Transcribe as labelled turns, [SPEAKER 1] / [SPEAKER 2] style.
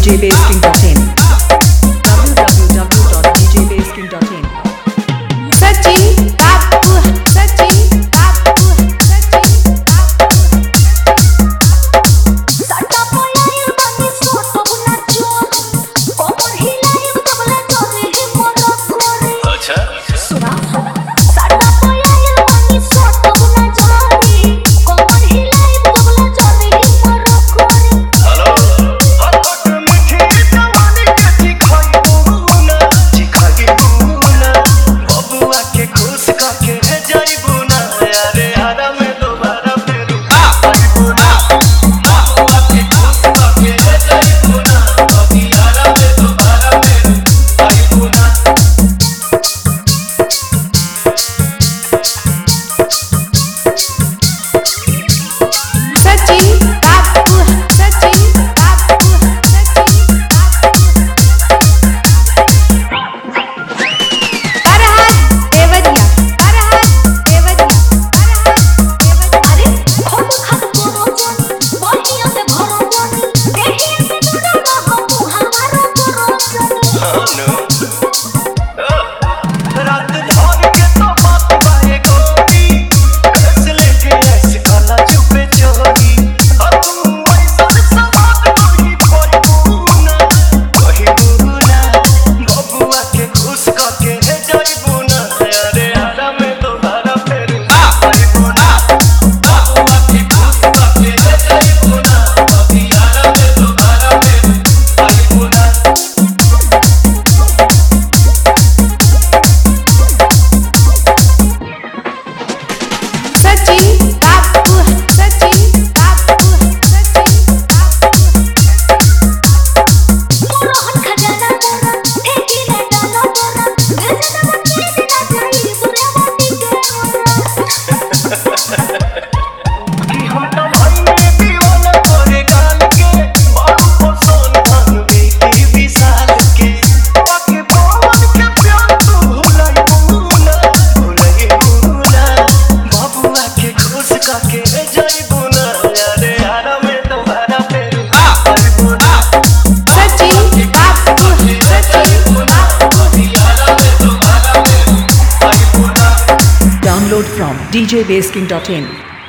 [SPEAKER 1] djbasking.in www.djbasking.in
[SPEAKER 2] Sachin Babu Sachin Babu Sachin Sata poyair bani soto nacho komor hilaib tabla jore himora kore
[SPEAKER 3] अच्छा
[SPEAKER 2] suna sata poyair bani soto nacho komor hilaib tabla jore himora kore
[SPEAKER 3] hello हटपट मीठी जवानी के चिखाई बुना बबुआ के खुश करके जाई बुना अरे हरा में दोबारा फेरू आई बुना बबुआ के खुश करके जाई बुना अभी हरा में दोबारा फेरू आई बुना
[SPEAKER 2] Sachin Babu Sachin Babu Sachin Farhat Devadiya Farhat Devadiya Farhat Devadiya अरे हम खत करो जन बहिया से भरो जन देहिया से दूर ना हम हमारा करो जन
[SPEAKER 3] नो रात भर के तो बात बाए गोरी ऐसे लेके ऐसे काला चुपे चोरी अब तू ऐसा सवाल कोई बुना बबुआ के खुश करके जाई बुना अरे हरा में दोबारा फेरू आई बुना बबुआ के खुश करके जाई बुना अभी हरा में दोबारा फेरू आई बुना
[SPEAKER 2] Sachin Babu Sachin Babu Sachin Babu मोरहन खजाना मोरा ठेकी ले डालो मोरा भेजना बच्चे दिना जाई दुनियावाती के मोरा
[SPEAKER 3] कि हम तो भाई में दीवाना तोरे गाल के बाबू को सोन खान बेटी विशाल के ताकि पवन के प्यार तू भुलाई बुना बबुआ के खुश करके जाई बुना अरे हरा में दोबारा फेरू आई बुना
[SPEAKER 2] Sachin Babu Sachin Babu
[SPEAKER 3] अभी हरा में दोबारा फेरू आई बुना
[SPEAKER 1] Download from djbasking.in